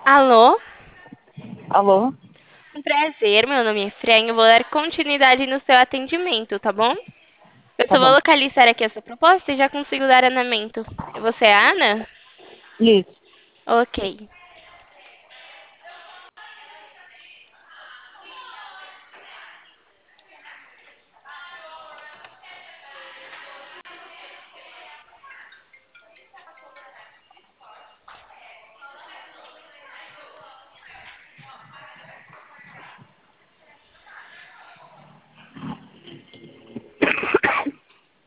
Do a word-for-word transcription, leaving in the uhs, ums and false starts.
Alô? Alô? Um prazer, meu nome é Fran. Eu vou dar continuidade no seu atendimento, tá bom? Eu Tá só vou bom. localizar aqui a sua proposta e já consigo dar andamento. Você é a Ana? Isso. Ok.